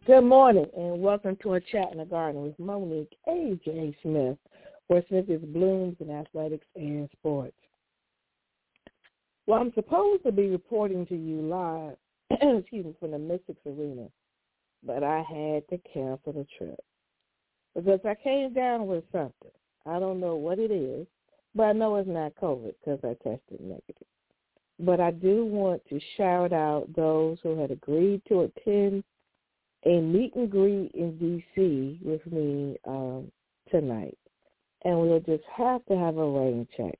Good morning and welcome to a chat in the garden with Monique A.J. Smith, where Smith is blooms in athletics and sports. Well, I'm supposed to be reporting to you live, from the Mystics Arena, but I had to cancel the trip because I came down with something. I don't know what it is, but I know it's not COVID because I tested negative. But I do want to shout out those who had agreed to attend a meet and greet in D.C. with me tonight, and we'll just have to have a rain check.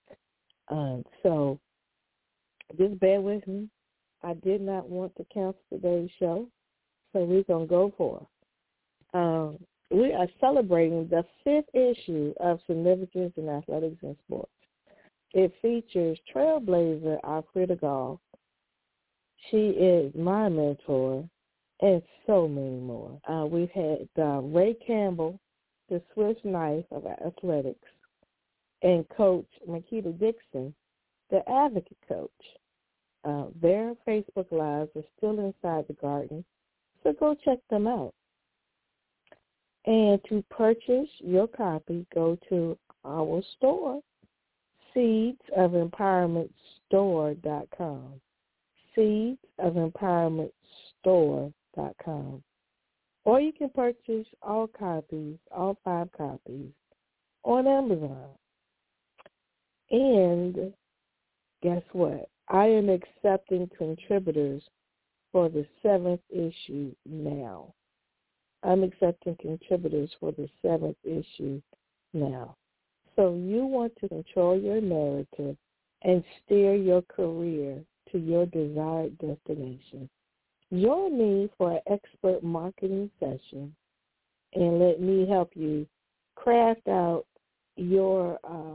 So just bear with me. I did not want to cancel today's show, so we're going to go for it. We are celebrating the 5th issue of Significance in Athletics and Sports. It features trailblazer Alfreda Gall. She is my mentor, and so many more. We've had Ray Campbell, the Swiss knife of athletics, and Coach Makita Dixon, the advocate coach. Their Facebook Lives are still inside the garden, so go check them out. And to purchase your copy, go to our store, seedsofempowermentstore.com. seedsofempowermentstore.com. Or you can purchase all 5 copies, on Amazon. And guess what? I am accepting contributors for the 7th issue now. I'm accepting contributors for the 7th issue now. So you want to control your narrative and steer your career to your desired destination. Join me for an expert marketing session and let me help you craft out your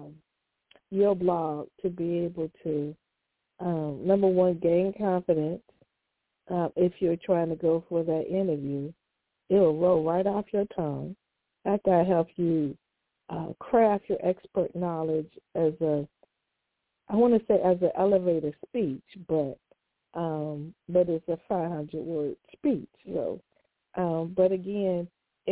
blog to be able to, number one, gain confidence. If you're trying to go for that interview, it'll roll right off your tongue. After I help you craft your expert knowledge as an elevator speech, but it's a 500-word speech. So, but again,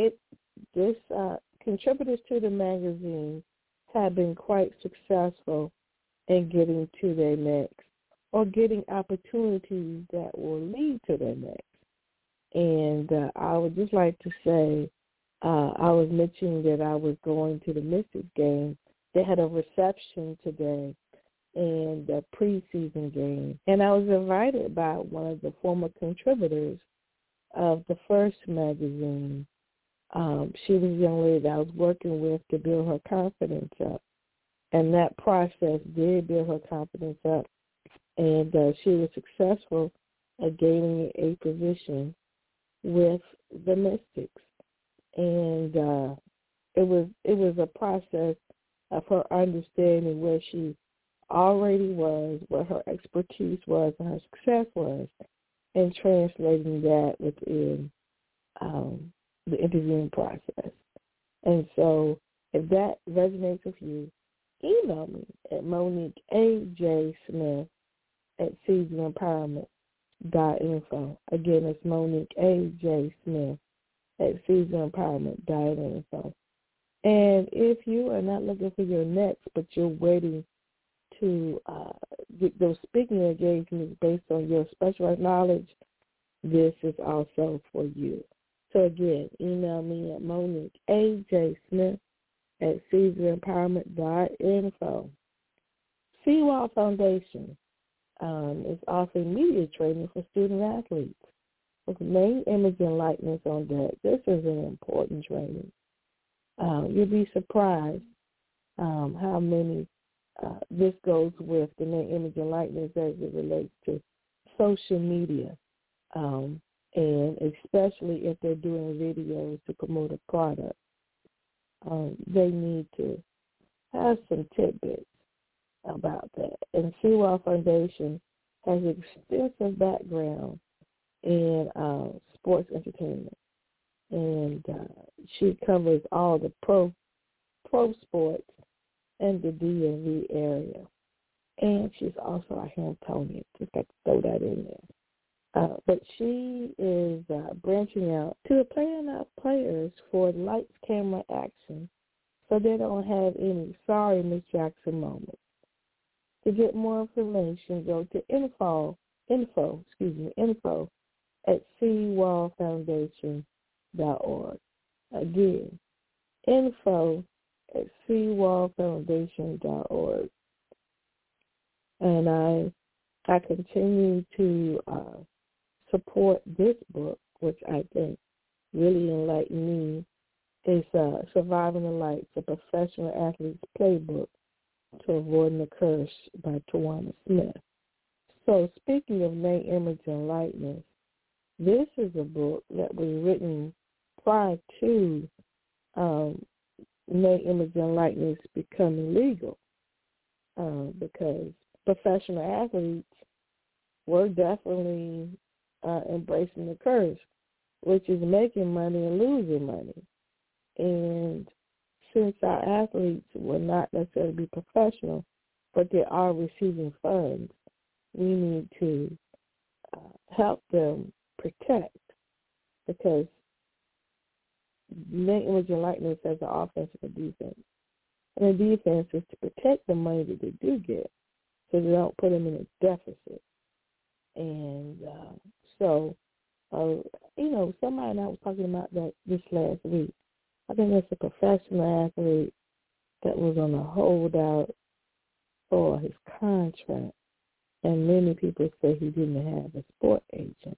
contributors to the magazine have been quite successful in getting to their next or getting opportunities that will lead to their next. And I would just like to say, I was mentioning that I was going to the Mystics game. They had a reception today and a preseason game. And I was invited by one of the former contributors of the first magazine. She was a young lady that I was working with to build her confidence up. And that process did build her confidence up. And she was successful at gaining a position with the Mystics. And it was a process of her understanding where she already was, what her expertise was, and her success was, and translating that within the interviewing process. And so if that resonates with you, email me at Monique A.J. Smith at seasonempowerment.info. Again, it's Monique A.J. Smith at seasonempowerment.info. And if you are not looking for your next, but you're waiting to get those speaking engagements based on your specialized knowledge, this is also for you. So again, email me at Monique A.J. Smith at seasonempowerment.info. Seawall Foundation is offering media training for student athletes with main image and likeness on deck. This is an important training. You'll be surprised how many this goes with the main image and likeness as it relates to social media, and especially if they're doing videos to promote a product. They need to have some tidbits about that. And Seawall Foundation has extensive background in sports entertainment, and she covers all the pro sports and the DMV area. And she's also a Hamptonian. Just got to throw that in there. But she is branching out to playing out players for lights, camera, action, so they don't have any sorry Miss Jackson moments. To get more information, go to info at seawallfoundation.org. Again, info at seawallfoundation.org. And I continue to support this book, which I think really enlightened me. It's Surviving the Lights, a professional athlete's playbook to avoiding the curse by Tawana Smith. So speaking of name, image, and likeness, this is a book that was written prior to name, image, and likeness becoming legal, because professional athletes were definitely embracing the curse, which is making money and losing money. And since our athletes will not necessarily be professional, but they are receiving funds, we need to help them protect, because name, image, and likeness has an offense and a defense. And the defense is to protect the money that they do get so they don't put them in a deficit. And somebody and I was talking about that this last week. I think that's a professional athlete that was on a holdout for his contract, and many people say he didn't have a sport agent.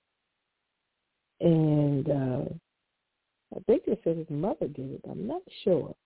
And I think they said his mother did it. I'm not sure.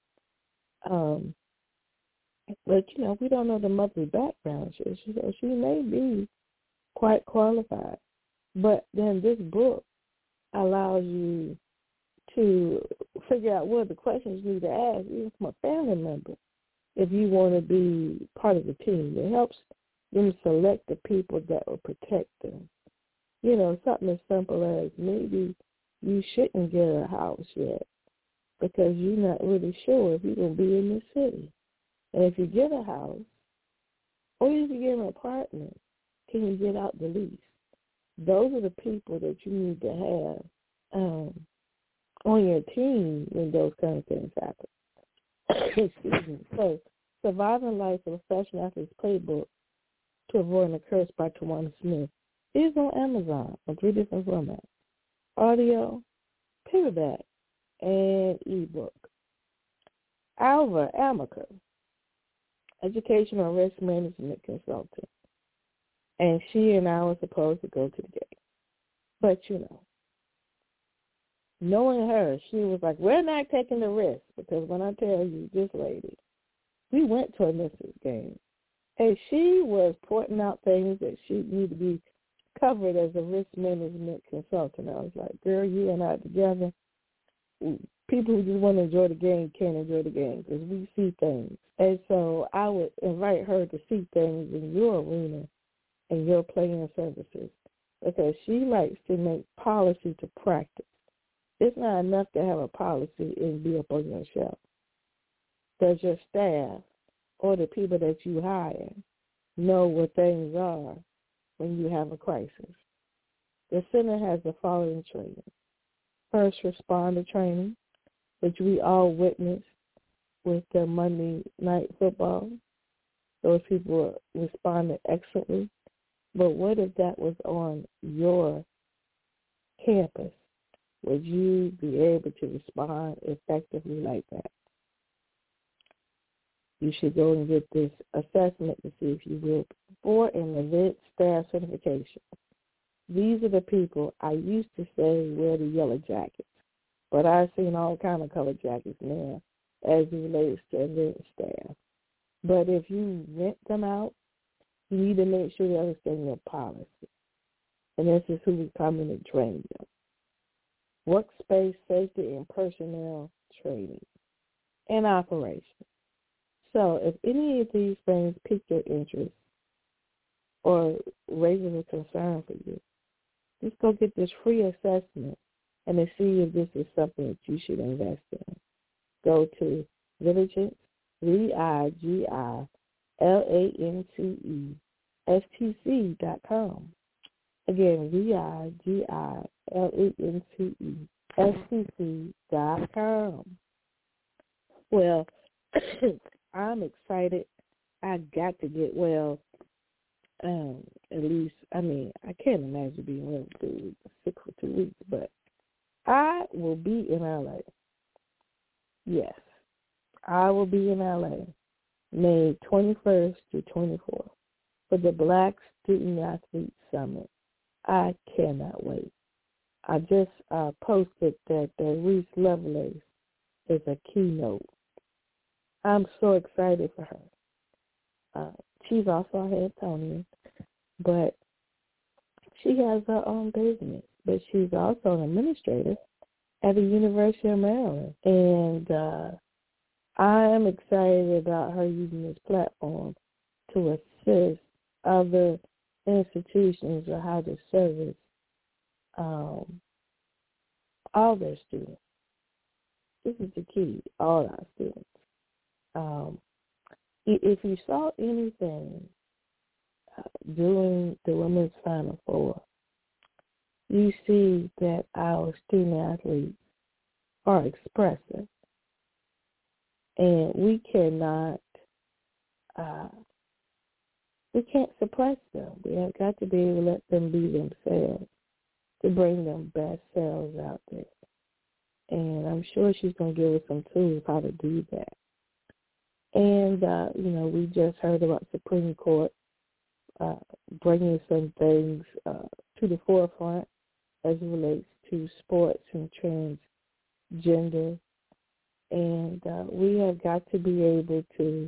But, we don't know the mother's background. She may be quite qualified. But then this book allows you to figure out what the questions you need to ask, even from a family member, if you want to be part of the team. It helps them select the people that will protect them. Something as simple as maybe you shouldn't get a house yet because you're not really sure if you're going to be in the city. And if you get a house, or if you get an apartment, can you get out the lease? Those are the people that you need to have on your team when those kind of things happen. Excuse me. So, Surviving Life, a Professional Athlete's Playbook to Avoiding the Curse by Tawana Smith is on Amazon on 3 different formats: audio, paperback, and ebook. Alva Amica, educational risk management consultant, and she and I were supposed to go to the game. But, knowing her, she was like, we're not taking the risk, because when I tell you, this lady, we went to a Memphis game, and she was pointing out things that she needed to be covered as a risk management consultant. I was like, girl, you and I together, people who just want to enjoy the game can't enjoy the game because we see things. And so I would invite her to see things in your arena and your playing services, because she likes to make policy to practice. It's not enough to have a policy and be up on your shelf. Does your staff or the people that you hire know what things are when you have a crisis? The center has the following training: first responder training, which we all witnessed with the Monday Night Football. Those people responded excellently. But what if that was on your campus? Would you be able to respond effectively like that? You should go and get this assessment to see if you will for an event staff certification. These are the people I used to say wear the yellow jackets, but I've seen all kind of color jackets now as it relates to event staff. But if you rent them out, you need to make sure you understand your policy. And this is who we come in and train them. Workspace safety and personnel training and operation. So if any of these things pique your interest or raises a concern for you, just go get this free assessment and to see if this is something that you should invest in. Go to Vigilance, VIGILANCESTC.com Again, VIGILENTESCC.com. Well, I'm excited. I got to get well. At least, I can't imagine being well for 6 or 2 weeks, but I will be in LA. Yes, I will be in LA May 21st to 24th for the Black Student Athlete Summit. I cannot wait. I just posted that Reese Lovelace is a keynote. I'm so excited for her. She's also a Hamptonian, but she has her own business. But she's also an administrator at the University of Maryland. And I am excited about her using this platform to assist other institutions on how to service all their students. This is the key, all our students. If you saw anything during the Women's Final Four, you see that our student athletes are expressive, and we can't suppress them. We have got to be able to let them be themselves, to bring them best selves out there. And I'm sure she's going to give us some tools how to do that. And, we just heard about Supreme Court bringing some things to the forefront as it relates to sports and transgender. And we have got to be able to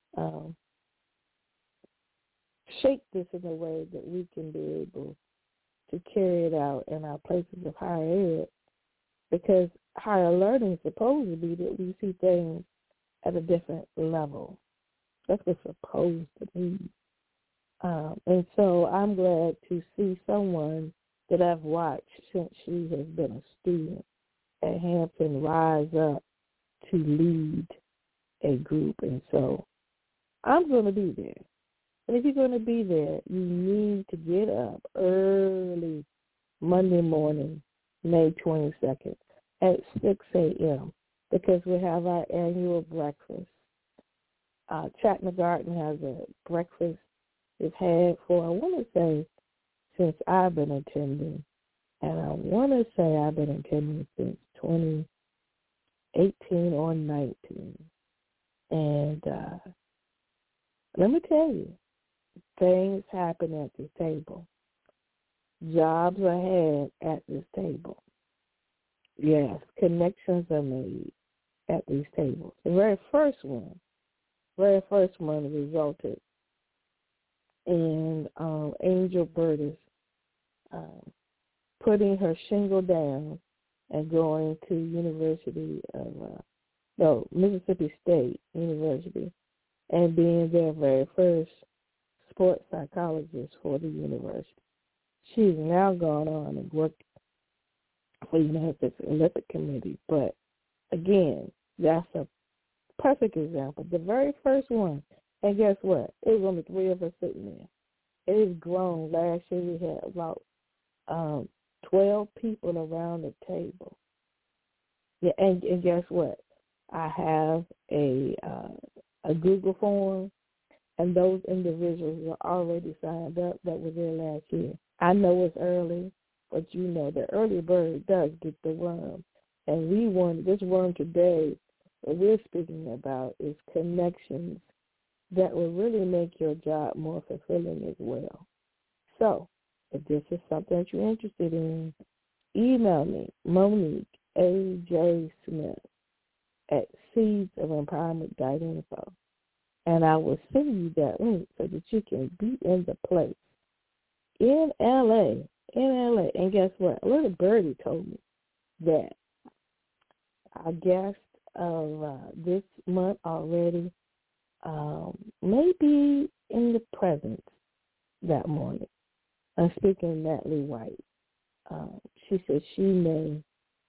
shape this in a way that we can be able to carry it out in our places of higher ed, because higher learning is supposed to be that we see things at a different level. That's what's supposed to be. And so I'm glad to see someone that I've watched since she has been a student at Hampton rise up to lead a group. And so I'm going to be there. And if you're going to be there, you need to get up early Monday morning, May 22nd at 6 a.m. because we have our annual breakfast. Chapman Garden has a breakfast they've had for, I want to say, since I've been attending. And I want to say I've been attending since 2018 or 19. And let me tell you, things happen at this table. Jobs are had at this table. Yes, connections are made at these tables. The very first one resulted in Angel Burtis putting her shingle down and going to Mississippi State University and being their very first sports psychologist for the university. She's now gone on and worked for the United States Olympic Committee. But, again, that's a perfect example. The very first one. And guess what? It was only 3 of us sitting there. It has grown. Last year we had about 12 people around the table. Yeah, and guess what? I have a Google form, and those individuals were already signed up that were there last year. I know it's early, but you know the early bird does get the worm. And this worm today that we're speaking about is connections that will really make your job more fulfilling as well. So if this is something that you're interested in, email me, Monique A.J. Smith at seedsofempowerment.info, and I will send you that link so that you can be in the place in LA. And guess what? A little birdie told me that our guest of this month already may be in the presence that morning. I'm speaking of Natalie White. She said she may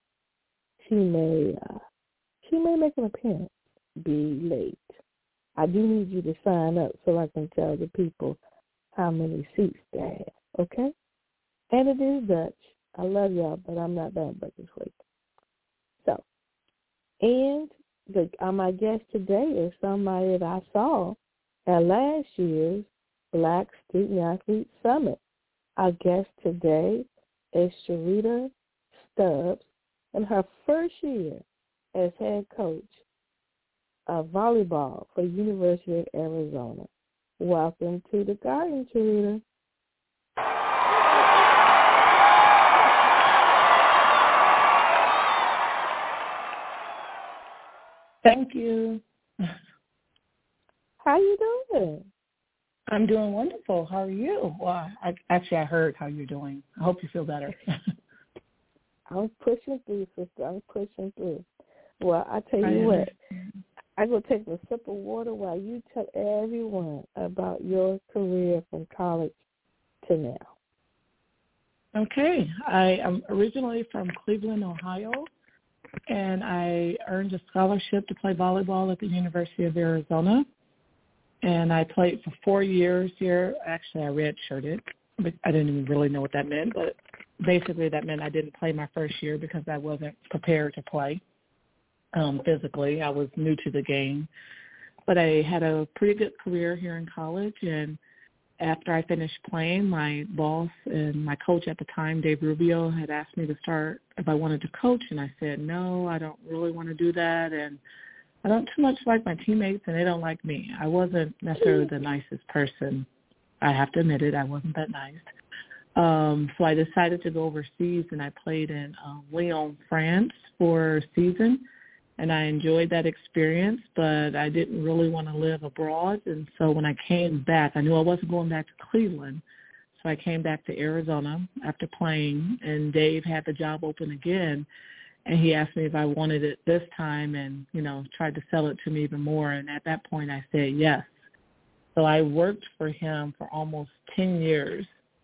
make an appearance, be late. I do need you to sign up so I can tell the people how many seats they have, okay? And it is Dutch. I love y'all, but I'm not done but this week. So, and my guest today is somebody that I saw at last year's Black Student Athlete Summit. Our guest today is Sharita Stubbs in her first year as head coach of volleyball for the University of Arizona. Welcome to the Garden, Sharita. Thank you. How you doing? I'm doing wonderful. How are you? Well, I heard how you're doing. I hope you feel better. I'm pushing through, sister. I'm pushing through. Well, I tell you what, I'm going to take a sip of water while you tell everyone about your career from college to now. Okay. I am originally from Cleveland, Ohio, and I earned a scholarship to play volleyball at the University of Arizona. And I played for 4 years here. Actually, I redshirted, but I didn't even really know what that meant. But basically that meant I didn't play my first year because I wasn't prepared to play physically. I was new to the game. But I had a pretty good career here in college. And after I finished playing, my boss and my coach at the time, Dave Rubio, had asked me to start if I wanted to coach. And I said, no, I don't really want to do that. And I don't too much like my teammates, and they don't like me. I wasn't necessarily the nicest person. I have to admit it. I wasn't that nice. So I decided to go overseas, and I played in Lyon, France for a season, and I enjoyed that experience, but I didn't really want to live abroad. And so when I came back, I knew I wasn't going back to Cleveland, so I came back to Arizona after playing, and Dave had the job open again. And he asked me if I wanted it this time and, tried to sell it to me even more. And at that point, I said yes. So I worked for him for almost 10 years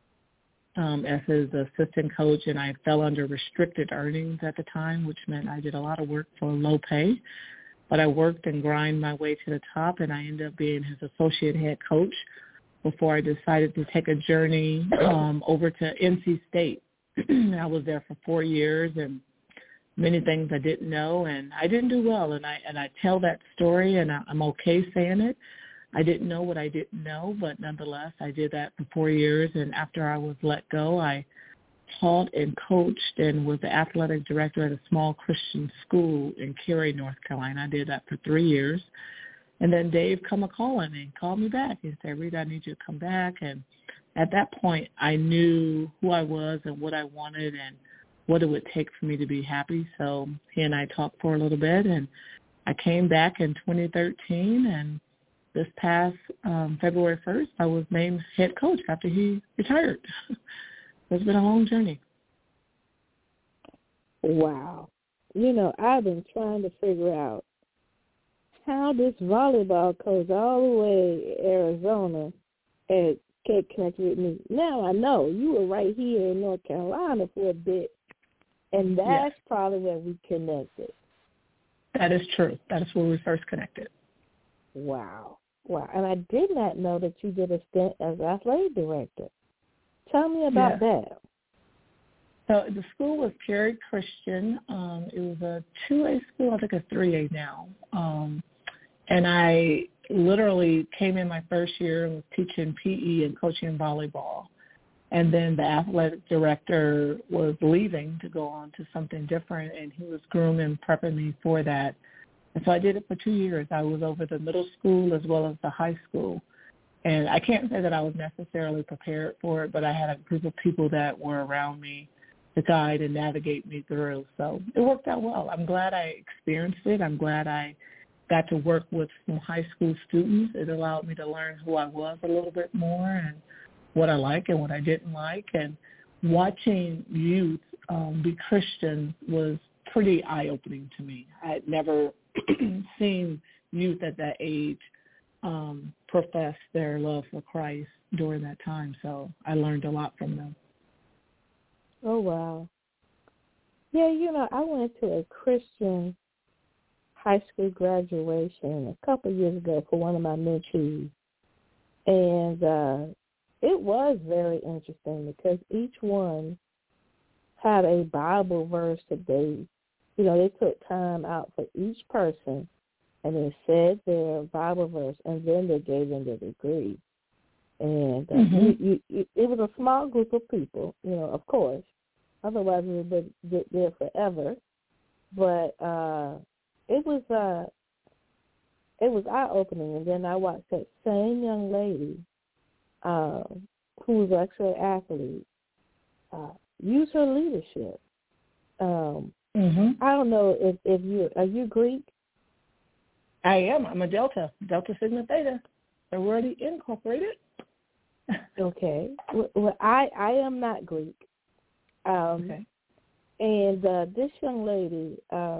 as his assistant coach, and I fell under restricted earnings at the time, which meant I did a lot of work for low pay. But I worked and grind my way to the top, and I ended up being his associate head coach before I decided to take a journey over to NC State. I was there for 4 years, and many things I didn't know, and I didn't do well, and I tell that story, and I'm okay saying it. I didn't know what I didn't know, but nonetheless, I did that for 4 years, and after I was let go, I taught and coached and was the athletic director at a small Christian school in Cary, North Carolina. I did that for 3 years, and then Dave called me back. He said, Rita, I need you to come back, and at that point, I knew who I was and what I wanted and what it would take for me to be happy. So he and I talked for a little bit, and I came back in 2013, and this past February 1st, I was named head coach after he retired. It's been a long journey. Wow. I've been trying to figure out how this volleyball coach all the way in Arizona and get connected with me. Now I know you were right here in North Carolina for a bit. And that's probably where we connected. That is true. That is where we first connected. Wow. And I did not know that you did a stint as athletic director. Tell me about that. So the school was Cary Christian. It was a 2A school. I think it's 3A now. And I literally came in my first year and was teaching PE and coaching volleyball. And then the athletic director was leaving to go on to something different, and he was grooming, prepping me for that. And so I did it for 2 years. I was over the middle school as well as the high school. And I can't say that I was necessarily prepared for it, but I had a group of people that were around me to guide and navigate me through. So it worked out well. I'm glad I experienced it. I'm glad I got to work with some high school students. It allowed me to learn who I was a little bit more and what I like and what I didn't like. And watching youth be Christian was pretty eye-opening to me. I had never seen youth at that age profess their love for Christ during that time. So I learned a lot from them. Oh, wow. Yeah, I went to a Christian high school graduation a couple of years ago for one of my mentees. And it was very interesting because each one had a Bible verse that they took time out for each person, and they said their Bible verse, and then they gave them their degree. And it was a small group of people, of course. Otherwise, we would be there forever. But it was eye-opening. And then I watched that same young lady, who was actually an athlete, use her leadership. I don't know if are you Greek? I am. I'm a Delta Sigma Theta. Sorority Incorporated. Okay. Well, I am not Greek. Okay. And this young lady,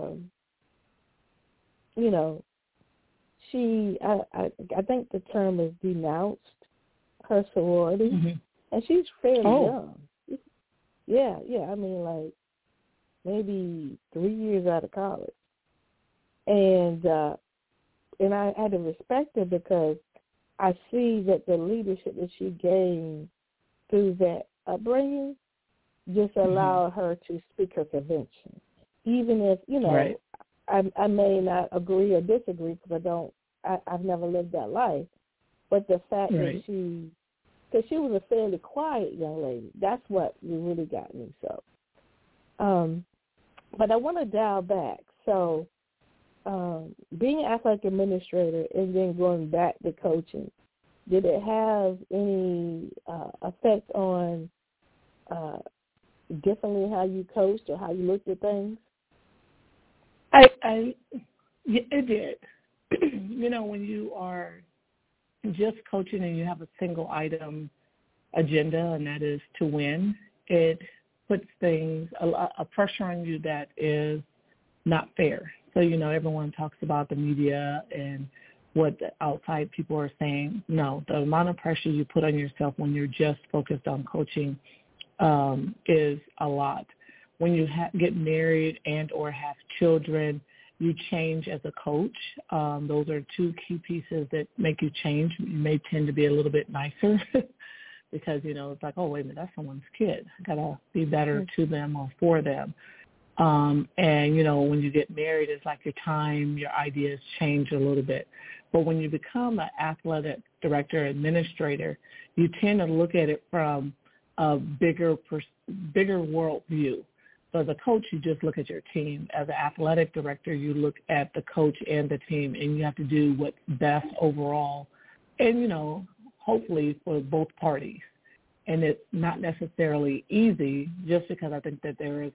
she, I think the term is denounced her sorority, and she's fairly young. Yeah. I mean, like maybe 3 years out of college, and I had to respect her because I see that the leadership that she gained through that upbringing just allowed her to speak her convention, even if right. I may not agree or disagree because I've never lived that life, but the fact that because she was a fairly quiet young lady, that's what really got me. So, but I want to dial back. So, being an athletic administrator and then going back to coaching, did it have any effect on differently how you coached or how you looked at things? It did. When you are just coaching and you have a single item agenda, and that is to win, it puts a pressure on you that is not fair. So, everyone talks about the media and what the outside people are saying. No, the amount of pressure you put on yourself when you're just focused on coaching is a lot. When you get married and or have children, you change as a coach. Those are two key pieces that make you change. You may tend to be a little bit nicer because, it's like, oh, wait a minute, that's someone's kid. I got to be better to them or for them. And, when you get married, it's like your time, your ideas change a little bit. But when you become an athletic director, administrator, you tend to look at it from a bigger world view. So as a coach, you just look at your team. As an athletic director, you look at the coach and the team, and you have to do what's best overall and, hopefully for both parties. And it's not necessarily easy just because I think that there is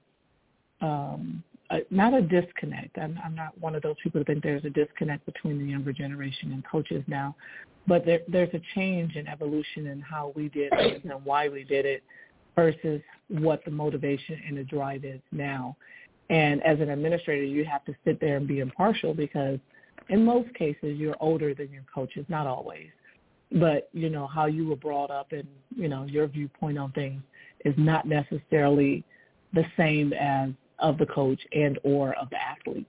not a disconnect. I'm not one of those people who think there's a disconnect between the younger generation and coaches now. But there's a change in evolution in how we did things and why we did it versus what the motivation and the drive is now. And as an administrator, you have to sit there and be impartial because in most cases you're older than your coaches, not always. But, how you were brought up and, your viewpoint on things is not necessarily the same as of the coach and or of the athletes.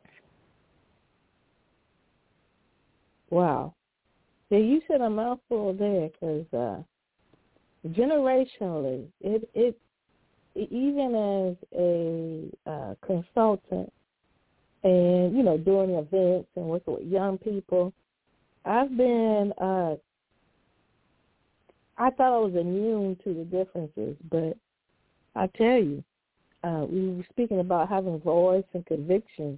Wow. Yeah, you said a mouthful there because generationally, it even as a consultant and, doing events and working with young people, I've been, I thought I was immune to the differences, but I tell you, we were speaking about having voice and conviction.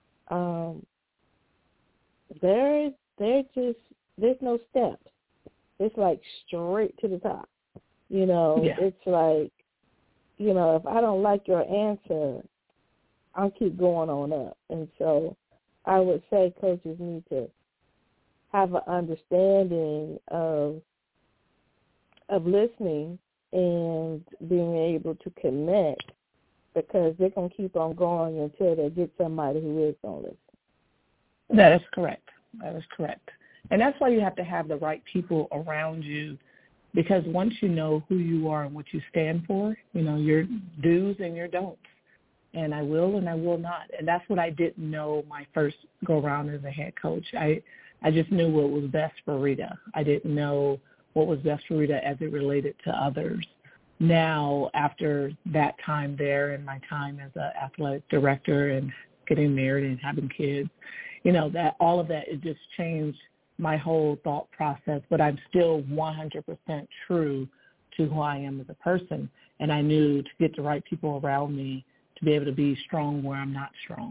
There's no steps. It's like straight to the top. It's like, if I don't like your answer, I'll keep going on up. And so I would say coaches need to have an understanding of listening and being able to connect because they're going to keep on going until they get somebody who is going to listen. That is correct. And that's why you have to have the right people around you because once you know who you are and what you stand for, your do's and your don'ts. And I will and I will not. And that's what I didn't know my first go-around as a head coach. I just knew what was best for Rita. I didn't know what was best for Rita as it related to others. Now, after that time there and my time as an athletic director and getting married and having kids, that all of that, it just changed my whole thought process, but I'm still 100% true to who I am as a person. And I knew to get the right people around me to be able to be strong where I'm not strong.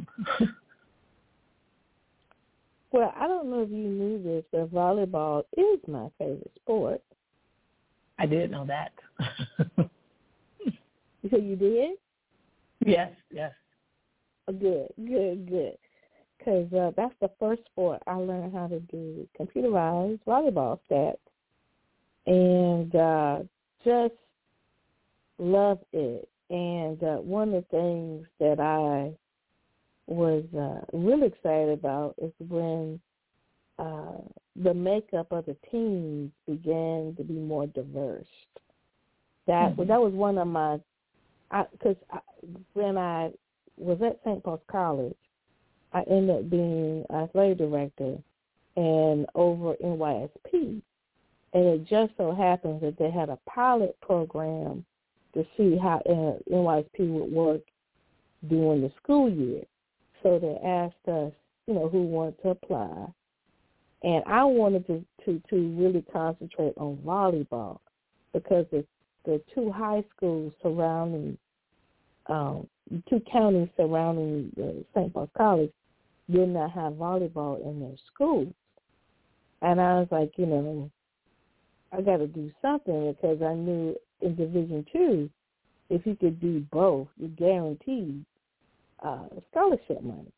Well, I don't know if you knew this, but volleyball is my favorite sport. I did know that. So you did? Yes. Good. Because that's the first sport I learned how to do computerized volleyball stats. And just love it. And one of the things that I was really excited about is when the makeup of the teams began to be more diverse. That was one of my, because when I was at St. Paul's College, I ended up being athletic director and over NYSP. And it just so happens that they had a pilot program to see how NYSP would work during the school year. So they asked us, who wanted to apply. And I wanted to really concentrate on volleyball because the two high schools surrounding, two counties surrounding St. Paul's College did not have volleyball in their schools. And I was like, I got to do something because I knew in Division II, if you could do both, you guaranteed scholarship money,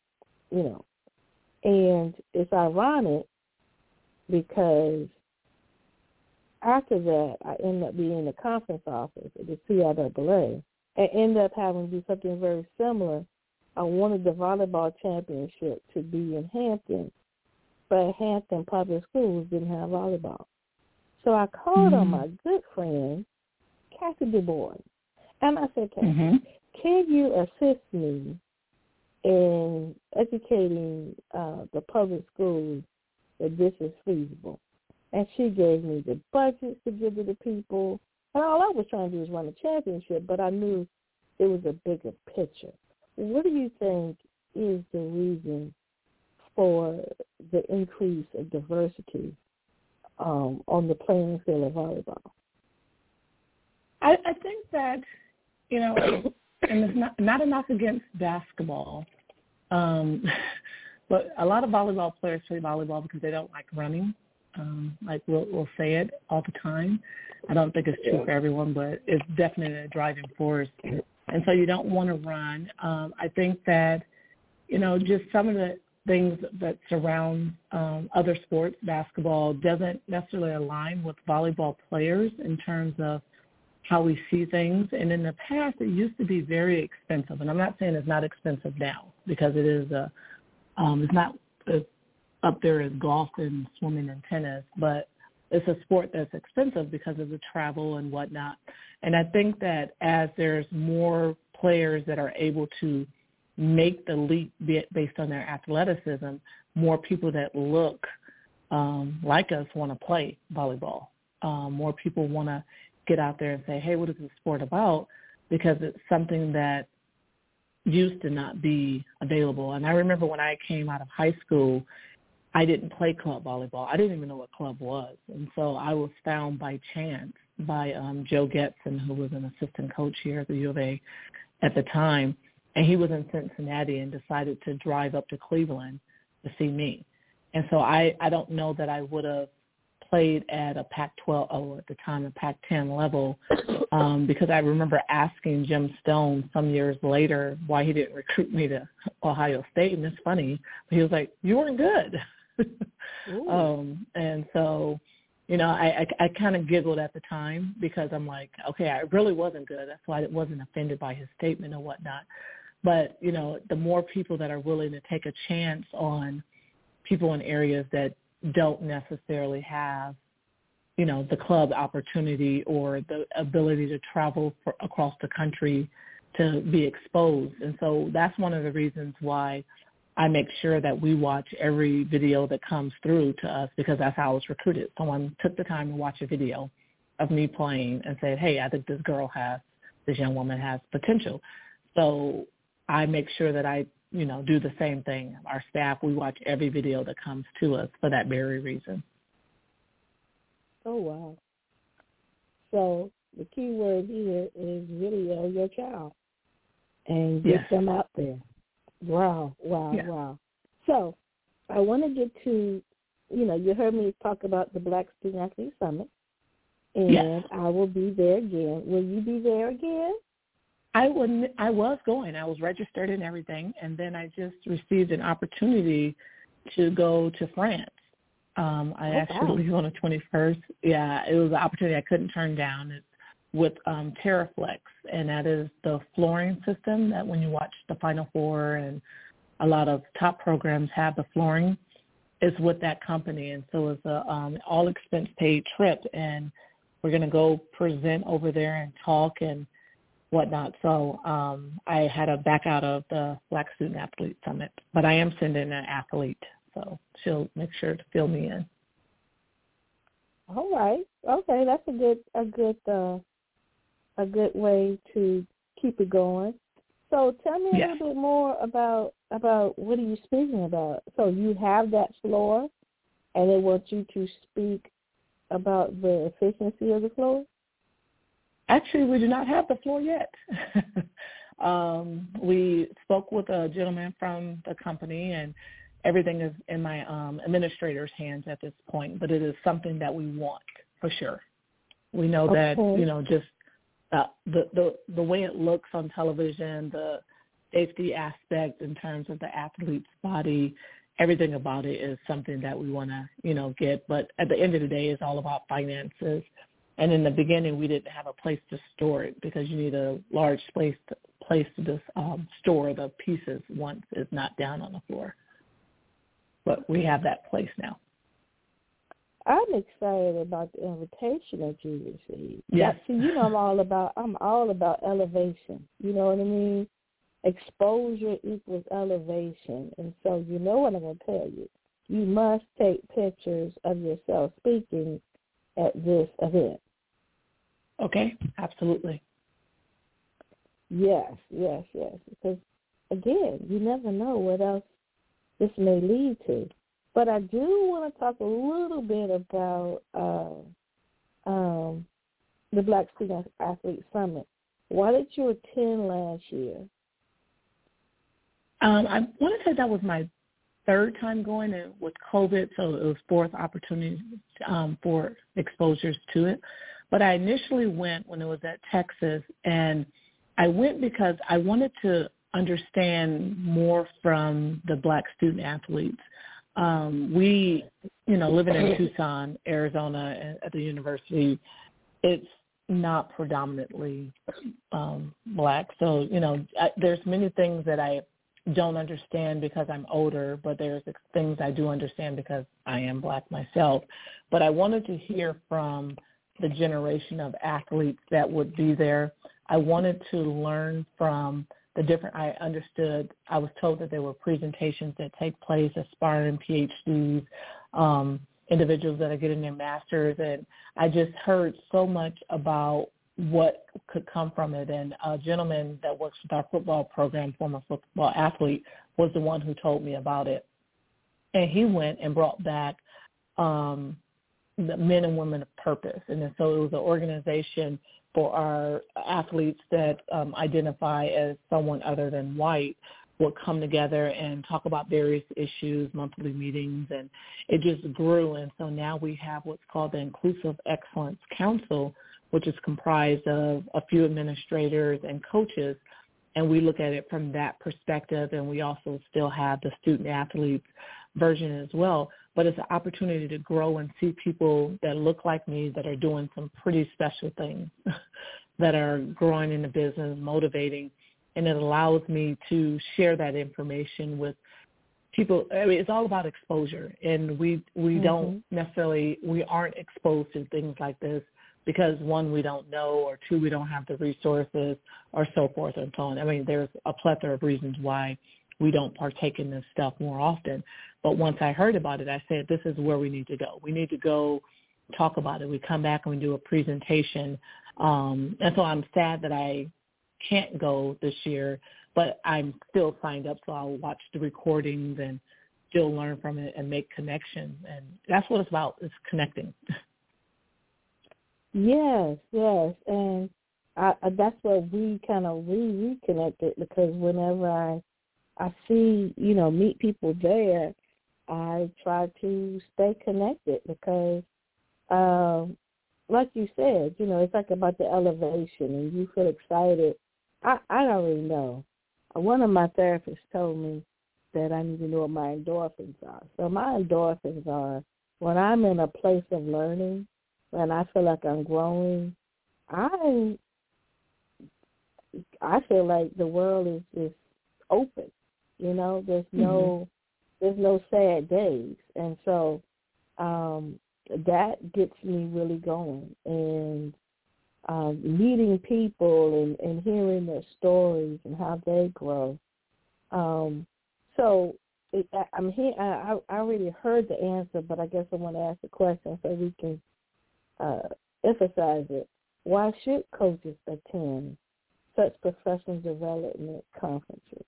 And it's ironic because after that, I ended up being in the conference office at the CIAA and ended up having to do something very similar. I wanted the volleyball championship to be in Hampton, but Hampton Public Schools didn't have volleyball. So I called on my good friend, Kathy DuBois, and I said, Kathy, can you assist me in educating the public schools that this is feasible? And she gave me the budgets to give to the people. And all I was trying to do was run a championship, but I knew it was a bigger picture. What do you think is the reason for the increase of diversity on the playing field of volleyball? I think that, and it's not a knock against basketball, but a lot of volleyball players play volleyball because they don't like running. Like we'll say it all the time. I don't think it's true for everyone, but it's definitely a driving force. And so you don't want to run. I think that, just some of the things that surround other sports, basketball, doesn't necessarily align with volleyball players in terms of how we see things. And in the past, it used to be very expensive. And I'm not saying it's not expensive now because it is it's not as up there as golf and swimming and tennis, but it's a sport that's expensive because of the travel and whatnot. And I think that as there's more players that are able to make the leap based on their athleticism, more people that look like us want to play volleyball. More people want to get out there and say, hey, what is this sport about? Because it's something that used to not be available. And I remember when I came out of high school, I didn't play club volleyball. I didn't even know what club was. And so I was found by chance by Joe Getson, who was an assistant coach here at the U of A at the time. And he was in Cincinnati and decided to drive up to Cleveland to see me. And so I don't know that I would have played at a Pac-12, at the time a Pac-10 level, because I remember asking Jim Stone some years later why he didn't recruit me to Ohio State. And it's funny, but he was like, you weren't good. And so, I kind of giggled at the time because I'm like, okay, I really wasn't good. That's why I wasn't offended by his statement or whatnot. But, the more people that are willing to take a chance on people in areas that don't necessarily have, the club opportunity or the ability to travel across the country to be exposed. And so that's one of the reasons why I make sure that we watch every video that comes through to us because that's how I was recruited. Someone took the time to watch a video of me playing and said, hey, I think this young woman has potential. So I make sure that I, do the same thing. Our staff, we watch every video that comes to us for that very reason. Oh, wow. So the key word here is video your child and get them out there. Wow. So I want to get to, you heard me talk about the Black Student Athlete Summit, and I will be there again. Will you be there again? I was going. I was registered and everything, and then I just received an opportunity to go to France. I actually leave on the 21st. Yeah, it was an opportunity I couldn't turn down. It's with TerraFlex, and that is the flooring system that when you watch the Final Four and a lot of top programs have the flooring, is with that company. And so it's a all expense paid trip, and we're going to go present over there and talk and whatnot. So I had to back out of the Black Student Athlete Summit, but I am sending an athlete, so she'll make sure to fill me in. All right. Okay, that's a good way to keep it going. So tell me a little bit more about what are you speaking about? So you have that floor, and they want you to speak about the efficiency of the floor? Actually, we do not have the floor yet. We spoke with a gentleman from the company, and everything is in my administrator's hands at this point, but it is something that we want for sure. We know that, just the way it looks on television, the safety aspect in terms of the athlete's body, everything about it is something that we want to, get. But at the end of the day, it's all about finances. And in the beginning, we didn't have a place to store it because you need a large place to just store the pieces once it's not down on the floor. But we have that place now. I'm excited about the invitation that you received. Yes. See, I'm all about elevation. You know what I mean? Exposure equals elevation. And so you know what I'm going to tell you. You must take pictures of yourself speaking at this event. Okay, absolutely. Yes. Because, again, you never know what else this may lead to. But I do want to talk a little bit about the Black Student Athlete Summit. Why did you attend last year? I want to say that was my third time going with COVID, so it was fourth opportunity for exposures to it. But I initially went when it was at Texas, and I went because I wanted to understand more from the Black student athletes. We, living in Tucson, Arizona, at the university, it's not predominantly Black. So, there's many things that I don't understand because I'm older, but there's things I do understand because I am Black myself. But I wanted to hear from the generation of athletes that would be there. I wanted to learn from I was told that there were presentations that take place, aspiring PhDs, individuals that are getting their masters, and I just heard so much about what could come from it. And a gentleman that works with our football program, former football athlete, was the one who told me about it. And he went and brought back the Men and Women of Purpose. And so it was an organization for our athletes that identify as someone other than white would come together and talk about various issues, monthly meetings, and it just grew. And so now we have what's called the Inclusive Excellence Council, which is comprised of a few administrators and coaches, and we look at it from that perspective, and we also still have the student athletes version as well. But it's an opportunity to grow and see people that look like me that are doing some pretty special things, that are growing in the business, motivating, and it allows me to share that information with people. I mean, it's all about exposure, and we don't necessarily, we aren't exposed to things like this because, one, we don't know, or two, we don't have the resources, or so forth and so on. I mean, there's a plethora of reasons why we don't partake in this stuff more often. But once I heard about it, I said, this is where we need to go. We need to go talk about it. We come back and we do a presentation. And so I'm sad that I can't go this year, but I'm still signed up, so I'll watch the recordings and still learn from it and make connections. And that's what it's about, is connecting. Yes. And that's what we kind of reconnected, because whenever I see, meet people there, I try to stay connected because, like you said, it's like about the elevation and you feel excited. I already know. One of my therapists told me that I need to know what my endorphins are. So my endorphins are when I'm in a place of learning, when I feel like I'm growing, I feel like the world is just open. There's no sad days, and so that gets me really going. And meeting people and hearing their stories and how they grow. I'm here. I already heard the answer, but I guess I want to ask the question so we can emphasize it. Why should coaches attend such professional development conferences?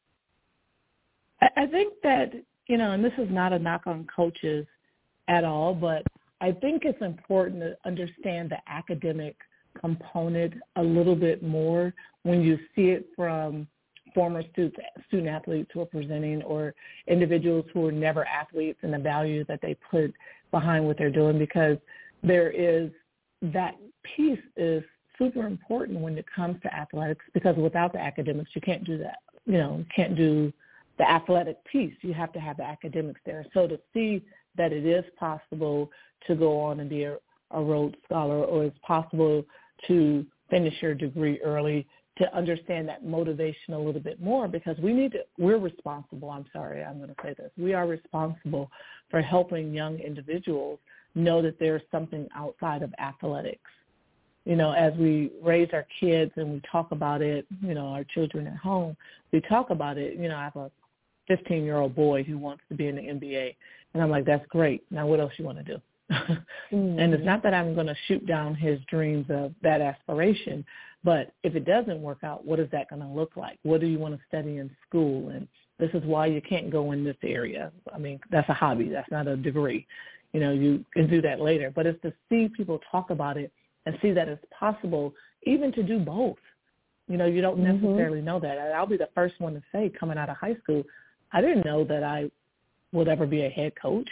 I think that, and this is not a knock on coaches at all, but I think it's important to understand the academic component a little bit more when you see it from former student athletes who are presenting, or individuals who were never athletes, and the value that they put behind what they're doing, because there is that piece is super important when it comes to athletics, because without the academics, you can't do that. You can't do the athletic piece. You have to have the academics there. So to see that it is possible to go on and be a Rhodes Scholar, or it's possible to finish your degree early, to understand that motivation a little bit more, because we're responsible. I'm going to say this. We are responsible for helping young individuals know that there's something outside of athletics. As we raise our kids and we talk about it, our children at home, we talk about it. I have a 15-year-old boy who wants to be in the NBA. And I'm like, that's great. Now what else you want to do? And it's not that I'm going to shoot down his dreams of that aspiration, but if it doesn't work out, what is that going to look like? What do you want to study in school? And this is why you can't go in this area. I mean, that's a hobby. That's not a degree. You can do that later. But it's to see people talk about it and see that it's possible even to do both. You don't necessarily know that. I'll be the first one to say, coming out of high school, I didn't know that I would ever be a head coach.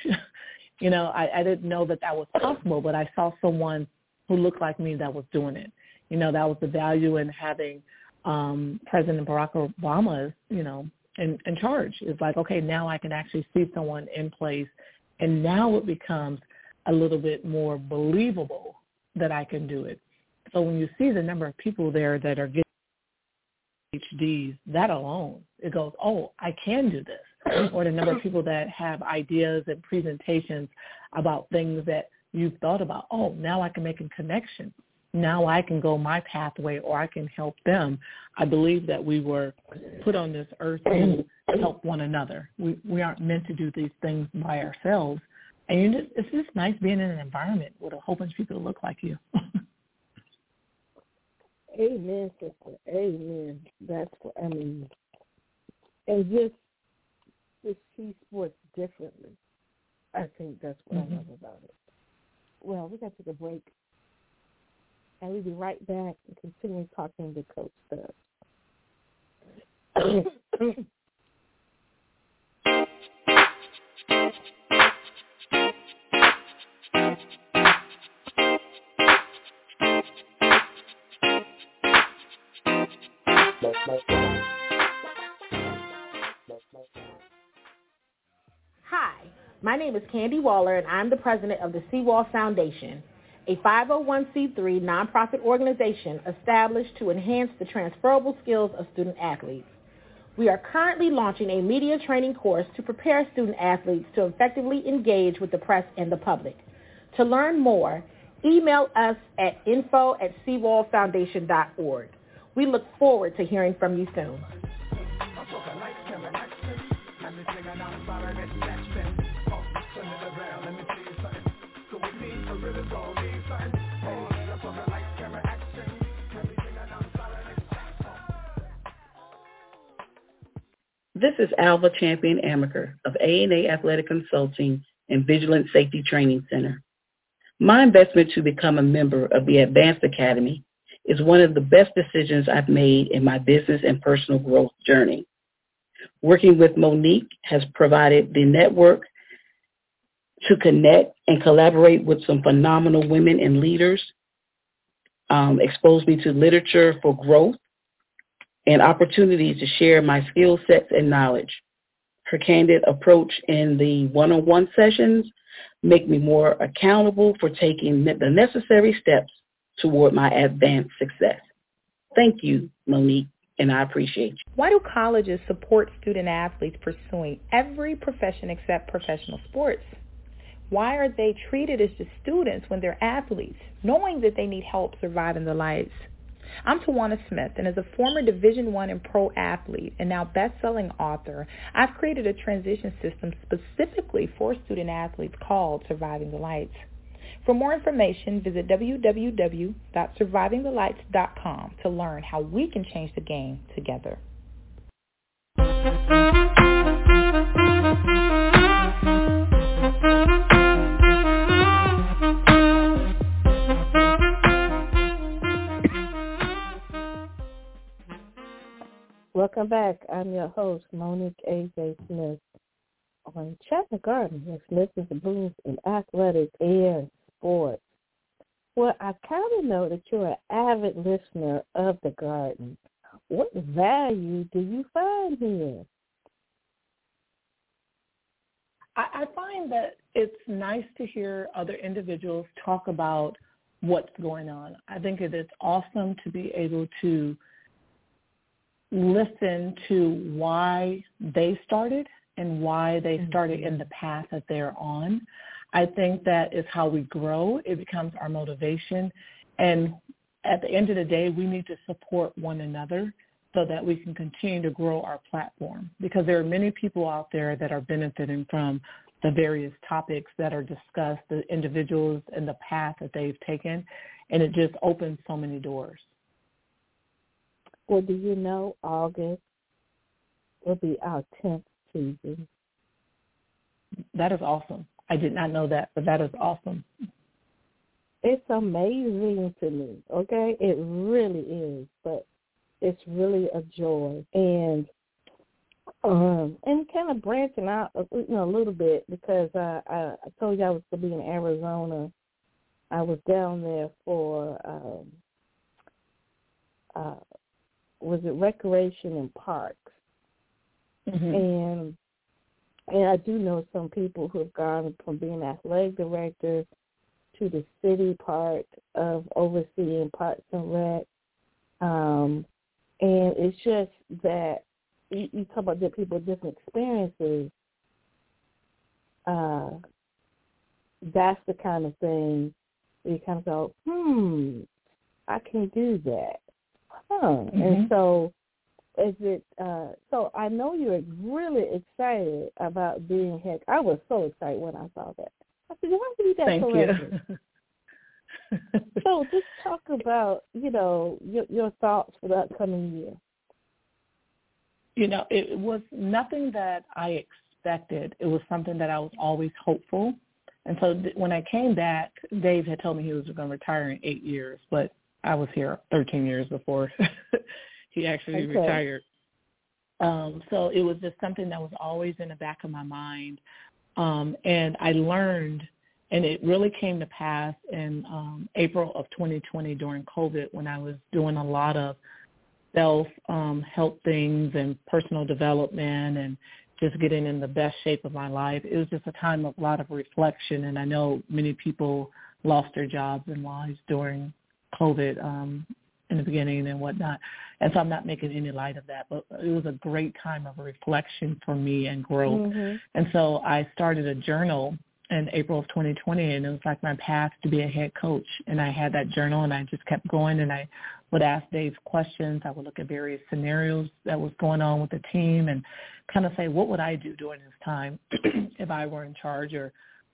I didn't know that was possible, but I saw someone who looked like me that was doing it. That was the value in having President Barack Obama, in charge. It's like, okay, now I can actually see someone in place, and now it becomes a little bit more believable that I can do it. So when you see the number of people there that are getting PhDs, that alone, it goes, oh, I can do this. Or the number of people that have ideas and presentations about things that you've thought about. Oh, now I can make a connection. Now I can go my pathway, or I can help them. I believe that we were put on this earth to help one another. We aren't meant to do these things by ourselves. And it's just nice being in an environment with a whole bunch of people that look like you. Amen, sister. Amen. That's what I mean. And just see sports differently. I think that's what I love about it. Well, we got to take a break, and we'll be right back and continue talking to Coach Stubbs. Hi, my name is Candy Waller, and I'm the president of the Seawall Foundation, a 501c3 nonprofit organization established to enhance the transferable skills of student athletes. We are currently launching a media training course to prepare student athletes to effectively engage with the press and the public. To learn more, email us at info@seawallfoundation.org. We look forward to hearing from you soon. This is Alva Champion Amaker of A&A Athletic Consulting and Vigilant Safety Training Center. My investment to become a member of the Advanced Academy is one of the best decisions I've made in my business and personal growth journey. Working with Monique has provided the network to connect and collaborate with some phenomenal women and leaders, exposed me to literature for growth, and opportunities to share my skill sets and knowledge. Her candid approach in the one-on-one sessions make me more accountable for taking the necessary steps toward my advanced success. Thank you, Monique, and I appreciate you. Why do colleges support student athletes pursuing every profession except professional sports? Why are they treated as just students when they're athletes, knowing that they need help surviving the lights? I'm Tawana Smith, and as a former Division I and pro athlete and now best-selling author, I've created a transition system specifically for student athletes called Surviving the Lights. For more information, visit www.survivingthelights.com to learn how we can change the game together. Welcome back. I'm your host, Monique A.J. Smith, on Chat the Garden with Smith and the Booms in athletics and sports. Well, I kind of know that you're an avid listener of the Garden. What value do you find here? I find that it's nice to hear other individuals talk about what's going on. I think it is awesome to be able to listen to why they started and why they started in the path that they're on. I think that is how we grow. It becomes our motivation. And at the end of the day, we need to support one another so that we can continue to grow our platform, because there are many people out there that are benefiting from the various topics that are discussed, the individuals and the path that they've taken, and it just opens so many doors. Well, do you know August will be our 10th season? That is awesome. I did not know that, but that is awesome. It's amazing to me, okay? It really is, but it's really a joy. And kind of branching out a little bit, because I told you I was going to be in Arizona. I was down there for, was it Recreation and Parks? Mm-hmm. And I do know some people who have gone from being athletic director to the city part of overseeing Parks and Rec. And it's just that you talk about different people with different experiences. That's the kind of thing where you kind of go, I can do that. Mm-hmm. And so is it? So I know you're really excited about being head. I was so excited when I saw that. I said, "Why did you do that?" Thank you. So just talk about your thoughts for the upcoming year. It was nothing that I expected. It was something that I was always hopeful. And so when I came back, Dave had told me he was going to retire in 8 years, but I was here 13 years before he actually retired. So it was just something that was always in the back of my mind. And I learned, and it really came to pass in April of 2020 during COVID, when I was doing a lot of self-help things and personal development and just getting in the best shape of my life. It was just a time of a lot of reflection, and I know many people lost their jobs and lives during COVID in the beginning and whatnot. And so I'm not making any light of that, but it was a great time of reflection for me and growth. Mm-hmm. And so I started a journal in April of 2020, and it was like my path to be a head coach. And I had that journal, and I just kept going, and I would ask Dave questions. I would look at various scenarios that was going on with the team and kind of say, what would I do during this time if I were in charge, or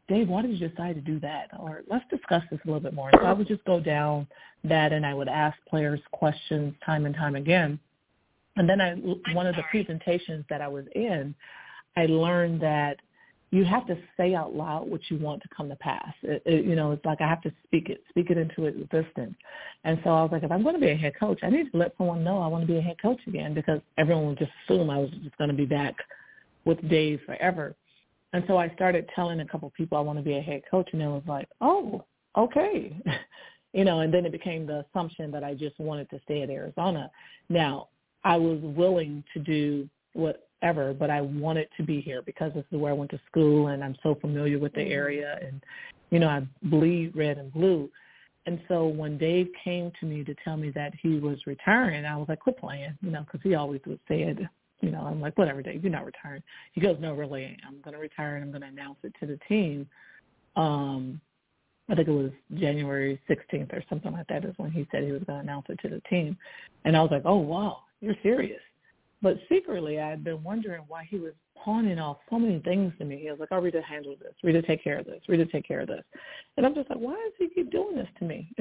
Dave, why did you decide to do that? Or let's discuss this a little bit more. So I would just go down that, and I would ask players questions time and time again. And then one of the presentations that I was in, I learned that you have to say out loud what you want to come to pass. It's like I have to speak it into existence. And so I was like, if I'm going to be a head coach, I need to let someone know I want to be a head coach again, because everyone would just assume I was just going to be back with Dave forever. And so I started telling a couple of people I want to be a head coach, and it was like, oh, okay. And then it became the assumption that I just wanted to stay at Arizona. Now, I was willing to do whatever, but I wanted to be here because this is where I went to school, and I'm so familiar with the area, and, I bleed red and blue. And so when Dave came to me to tell me that he was retiring, I was like, quit playing, because he always would say it. I'm like, whatever, Dave, you're not retiring. He goes, no, really, I'm going to retire, and I'm going to announce it to the team. I think it was January 16th or something like that is when he said he was going to announce it to the team. And I was like, oh, wow, you're serious. But secretly, I had been wondering why he was pawning off so many things to me. He was like, oh, Rita, handle this. Rita, take care of this. Rita, take care of this. And I'm just like, why does he keep doing this to me?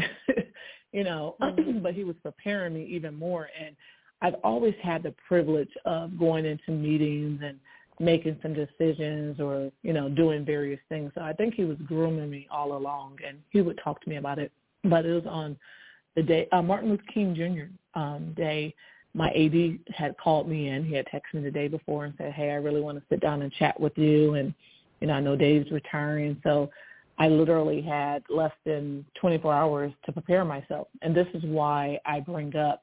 But he was preparing me even more. And I've always had the privilege of going into meetings and making some decisions or, doing various things. So I think he was grooming me all along, and he would talk to me about it. But it was on the day, Martin Luther King Jr. Day, my AD had called me in. He had texted me the day before and said, hey, I really want to sit down and chat with you. And, I know Dave's retiring. So I literally had less than 24 hours to prepare myself. And this is why I bring up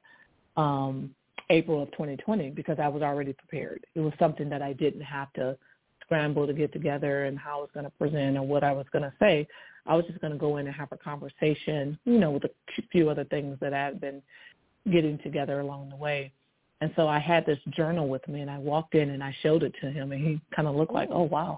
April of 2020, because I was already prepared. It was something that I didn't have to scramble to get together and how I was going to present or what I was going to say. I was just going to go in and have a conversation, with a few other things that I had been getting together along the way. And so I had this journal with me, and I walked in and I showed it to him, and he kind of looked like, oh, wow.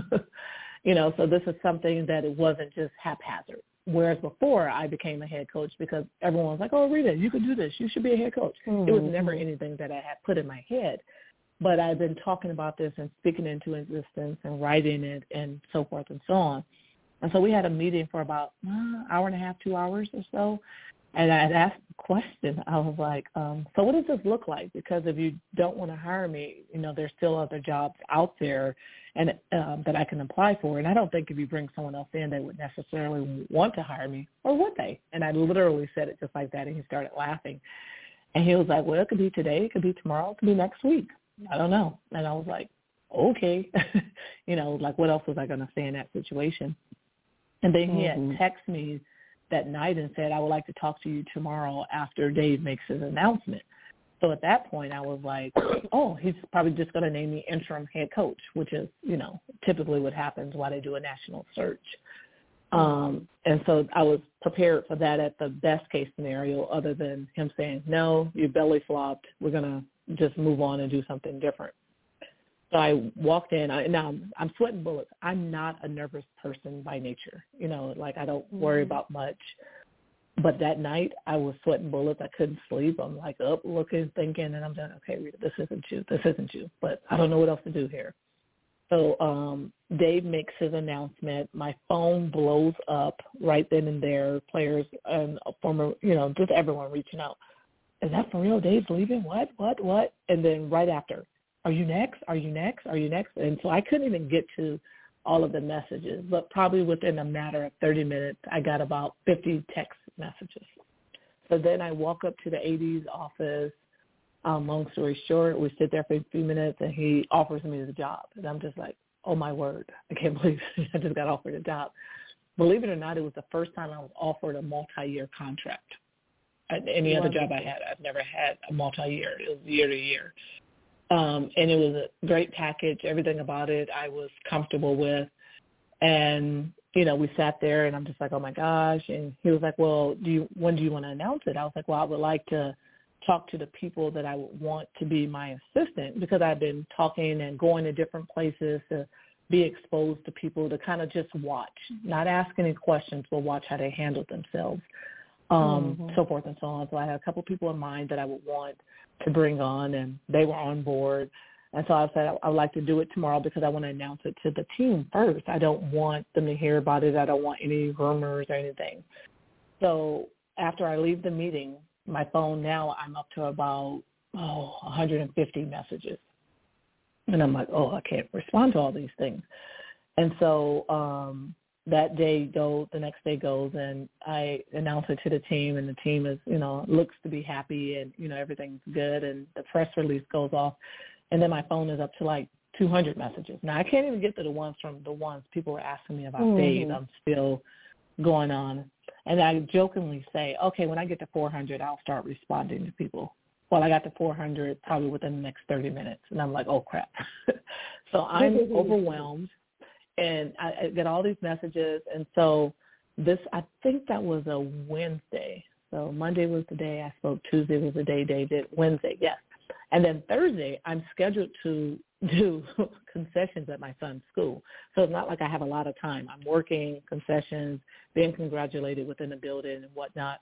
So this is something that it wasn't just haphazard. Whereas before I became a head coach because everyone was like, oh, Rita, you could do this. You should be a head coach. Mm-hmm. It was never anything that I had put in my head. But I've been talking about this and speaking into existence and writing it and so forth and so on. And so we had a meeting for about an hour and a half, 2 hours or so. And I had asked the question. I was like, so what does this look like? Because if you don't want to hire me, there's still other jobs out there and that I can apply for. And I don't think if you bring someone else in, they would necessarily want to hire me, or would they? And I literally said it just like that, and he started laughing. And he was like, well, it could be today, it could be tomorrow, it could be next week. I don't know. And I was like, okay. Like what else was I going to say in that situation? And then he had texted me that night and said, I would like to talk to you tomorrow after Dave makes his announcement. So at that point, I was like, oh, he's probably just going to name me interim head coach, which is, typically what happens while they do a national search. And so I was prepared for that at the best case scenario, other than him saying, no, you belly flopped. We're going to just move on and do something different. So I walked in. Now I'm sweating bullets. I'm not a nervous person by nature. I don't worry about much. But that night I was sweating bullets. I couldn't sleep. I'm like up, looking, thinking, and I'm like, okay, Rita, this isn't you. But I don't know what else to do here. So Dave makes his announcement. My phone blows up right then and there. Players and former, just everyone reaching out. Is that for real? Dave's leaving? What? And then right after, are you next? Are you next? Are you next? And so I couldn't even get to all of the messages, but probably within a matter of 30 minutes, I got about 50 text messages. So then I walk up to the AD's office. Long story short, we sit there for a few minutes, and he offers me the job. And I'm just like, oh, my word. I can't believe I just got offered a job. Believe it or not, it was the first time I was offered a multi-year contract. At any other job I had, I've never had a multi-year. It was year to year. And it was a great package. Everything about it I was comfortable with. And, we sat there, and I'm just like, oh, my gosh. And he was like, well, when do you want to announce it? I was like, well, I would like to talk to the people that I would want to be my assistant, because I've been talking and going to different places to be exposed to people, to kind of just watch, not ask any questions, but watch how they handle themselves, so forth and so on. So I had a couple people in mind that I would want to bring on, and they were on board. And so I said I would like to do it tomorrow because I want to announce it to the team first. I don't want them to hear about it. I don't want any rumors or anything. So after I leave the meeting, my phone now, I'm up to about 150 messages. And I'm like, I can't respond to all these things. And so that day the next day goes, and I announce it to the team, and the team is, looks to be happy, and, everything's good, and the press release goes off. And then my phone is up to like 200 messages. Now, I can't even get to the ones people were asking me about Dave. I'm still going on. And I jokingly say, okay, when I get to 400, I'll start responding to people. Well, I got to 400 probably within the next 30 minutes. And I'm like, oh, crap. So I'm overwhelmed, and I get all these messages. And so I think that was a Wednesday. So Monday was the day I spoke. Tuesday was the day Dave did. Wednesday, yes. And then Thursday, I'm scheduled to do concessions at my son's school. So it's not like I have a lot of time. I'm working concessions, being congratulated within the building and whatnot.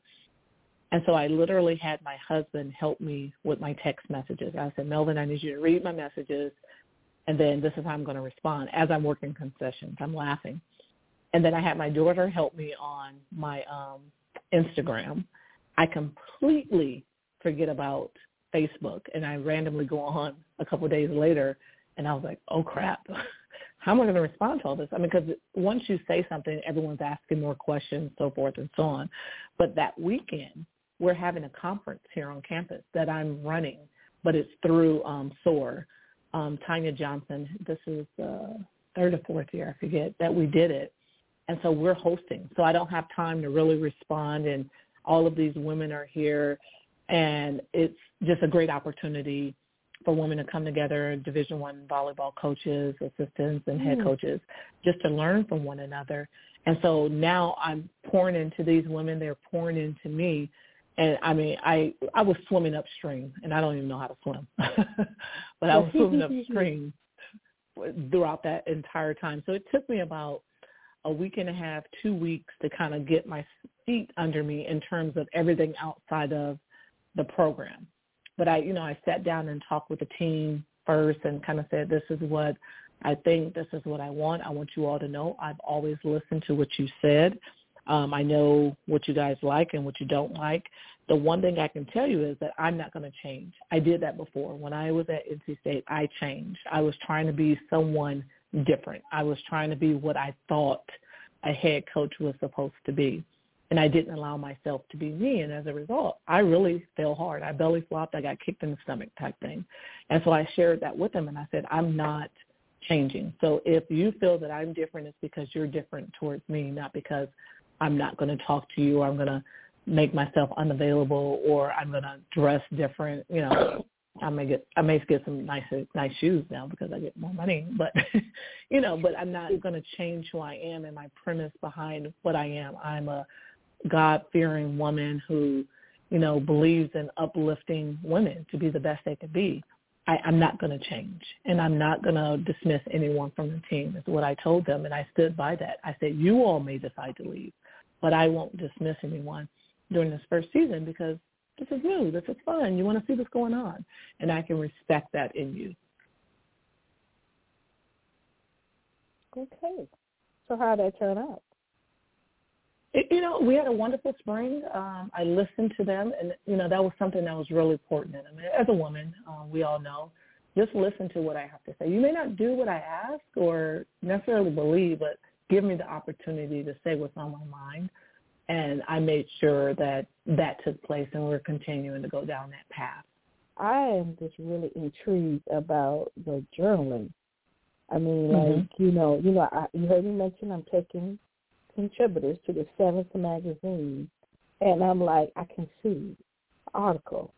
And so I literally had my husband help me with my text messages. I said, Melvin, I need you to read my messages, and then this is how I'm going to respond as I'm working concessions. I'm laughing. And then I had my daughter help me on my Instagram. I completely forget about Facebook, and I randomly go on a couple of days later, and I was like, oh, crap. How am I going to respond to all this? I mean, because once you say something, everyone's asking more questions, so forth and so on. But that weekend, we're having a conference here on campus that I'm running, but it's through SOAR. Tanya Johnson, this is third or fourth year, I forget, that we did it. And so we're hosting. So I don't have time to really respond, and all of these women are here. And it's just a great opportunity for women to come together, Division I volleyball coaches, assistants, and head coaches, just to learn from one another. And so now I'm pouring into these women. They're pouring into me. And, I mean, I was swimming upstream, and I don't even know how to swim. But I was swimming upstream throughout that entire time. So it took me about a week and a half, 2 weeks to kind of get my feet under me in terms of everything outside of the program. But I sat down and talked with the team first and kind of said, this is what I think, this is what I want. I want you all to know I've always listened to what you said. I know what you guys like and what you don't like. The one thing I can tell you is that I'm not going to change. I did that before. When I was at NC State, I changed. I was trying to be someone different. I was trying to be what I thought a head coach was supposed to be. And I didn't allow myself to be me. And as a result, I really fell hard. I belly flopped. I got kicked in the stomach type thing. And so I shared that with them, and I said, I'm not changing. So if you feel that I'm different, it's because you're different towards me, not because I'm not going to talk to you, or I'm going to make myself unavailable, or I'm going to dress different. I may get some nice shoes now because I get more money, but but I'm not going to change who I am and my premise behind what I am. I'm a God-fearing woman who, believes in uplifting women to be the best they could be. I'm not going to change, and I'm not going to dismiss anyone from the team is what I told them, and I stood by that. I said, you all may decide to leave, but I won't dismiss anyone during this first season because this is new, this is fun, you want to see what's going on, and I can respect that in you. Okay. So how did that turn out? We had a wonderful spring. I listened to them, and, that was something that was really important. I mean, as a woman, we all know, just listen to what I have to say. You may not do what I ask or necessarily believe, but give me the opportunity to say what's on my mind. And I made sure that took place, and we're continuing to go down that path. I am just really intrigued about the journaling. I mean, you heard me mention I'm taking contributors to the 7th magazine, and I'm like, I can see an article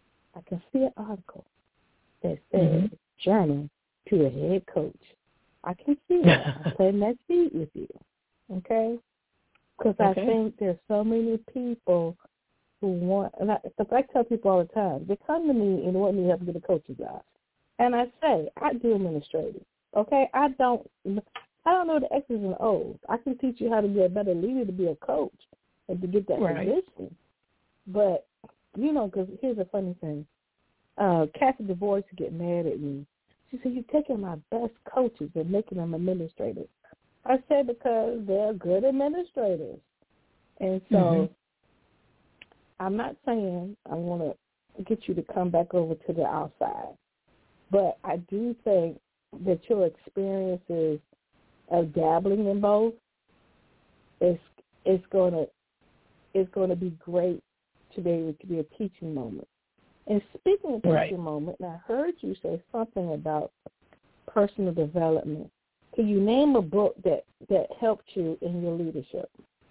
that says journal to a head coach. I can see that. I'm planting that seed with you, okay? Because I think there's so many people who want, and I tell people all the time, they come to me and want me to help get a coach's job. And I say, I do administrative, okay? I don't know the X's and O's. I can teach you how to be a better leader, to be a coach, and to get that position. But, because here's a funny thing. Kathy DeVois get mad at me. She said, you're taking my best coaches and making them administrators. I said, because they're good administrators. And so I'm not saying I want to get you to come back over to the outside, but I do think that your experiences of dabbling in both is going to be great to be able to be a teaching moment. And speaking of teaching moment, and I heard you say something about personal development. Can you name a book that helped you in your leadership?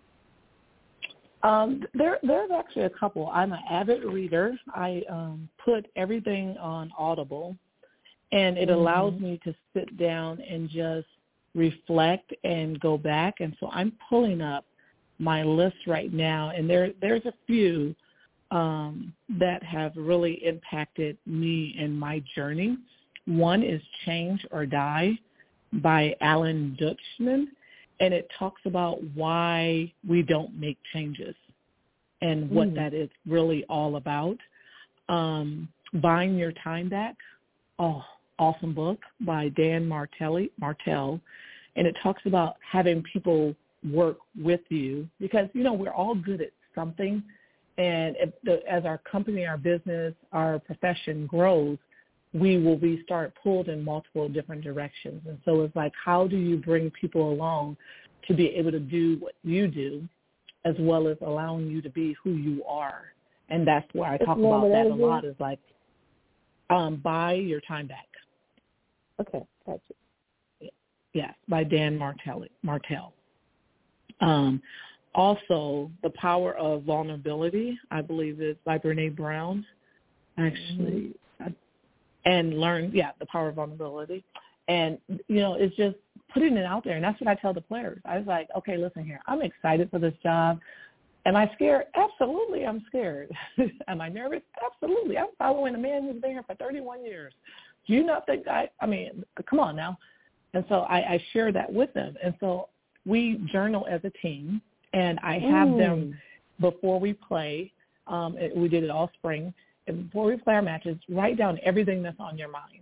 There's actually a couple. I'm an avid reader. I put everything on Audible, and it allows me to sit down and just reflect and go back. And so I'm pulling up my list right now, and there's a few that have really impacted me in my journey. One is Change or Die by Alan Dutchman, and it talks about why we don't make changes and what that is really all about. Buying Your Time Back, awesome book by Dan Martell, and it talks about having people work with you because, we're all good at something. And as our company, our business, our profession grows, we will start pulled in multiple different directions. And so it's like, how do you bring people along to be able to do what you do as well as allowing you to be who you are? And that's where I talk about that a lot is like, Buy Your Time Back. Okay, gotcha. Yes, by Dan Martell. Also, The Power of Vulnerability, I believe is by Brene Brown, actually. And The Power of Vulnerability. And, it's just putting it out there. And that's what I tell the players. I was like, okay, listen here. I'm excited for this job. Am I scared? Absolutely, I'm scared. Am I nervous? Absolutely. I'm following a man who's been here for 31 years. Do you not think come on now. And so I share that with them. And so we journal as a team, and I have them before we play. We did it all spring. And before we play our matches, write down everything that's on your mind.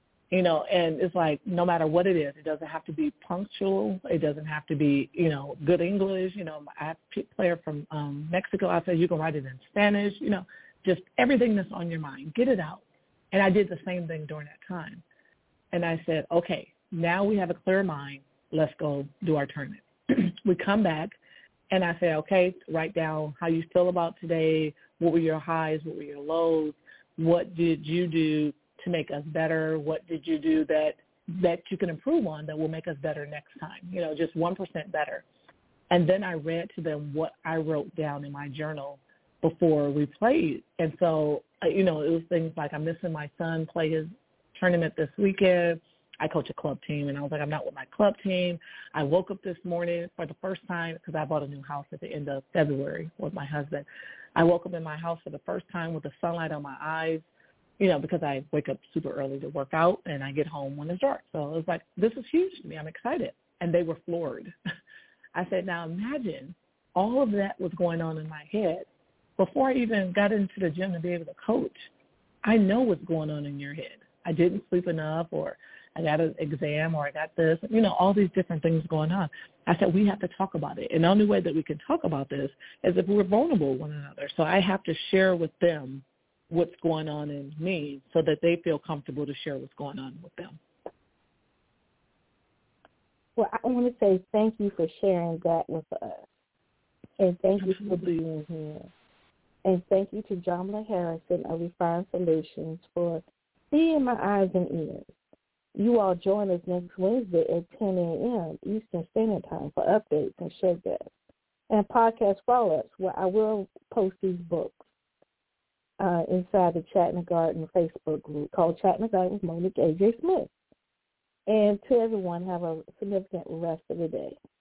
And it's like no matter what it is, it doesn't have to be punctual. It doesn't have to be, good English. I have a player from Mexico. I said you can write it in Spanish. Just everything that's on your mind, get it out. And I did the same thing during that time. And I said, okay, now we have a clear mind. Let's go do our tournament. We come back, and I say, okay, write down how you feel about today. What were your highs? What were your lows? What did you do to make us better? What did you do that you can improve on that will make us better next time? Just 1% better. And then I read to them what I wrote down in my journal before we played. And so, it was things like I'm missing my son play his tournament this weekend. I coach a club team, and I was like, I'm not with my club team. I woke up this morning for the first time because I bought a new house at the end of February with my husband. I woke up in my house for the first time with the sunlight on my eyes, because I wake up super early to work out, and I get home when it's dark. So it was like, this is huge to me. I'm excited. And they were floored. I said, now imagine all of that was going on in my head before I even got into the gym to be able to coach. I know what's going on in your head. I didn't sleep enough, or I got an exam, or I got this, all these different things going on. I said, we have to talk about it. And the only way that we can talk about this is if we're vulnerable with one another. So I have to share with them what's going on in me so that they feel comfortable to share what's going on with them. Well, I want to say thank you for sharing that with us. And thank you for being here. And thank you to Jamila Harrison of Refined Solutions for being my eyes and ears. You all join us next Wednesday at 10 a.m. Eastern Standard Time for updates and show guests and podcast follow-ups where I will post these books inside the Chat in the Garden Facebook group called Chat in the Garden with Monique A.J. Smith. And to everyone, have a significant rest of the day.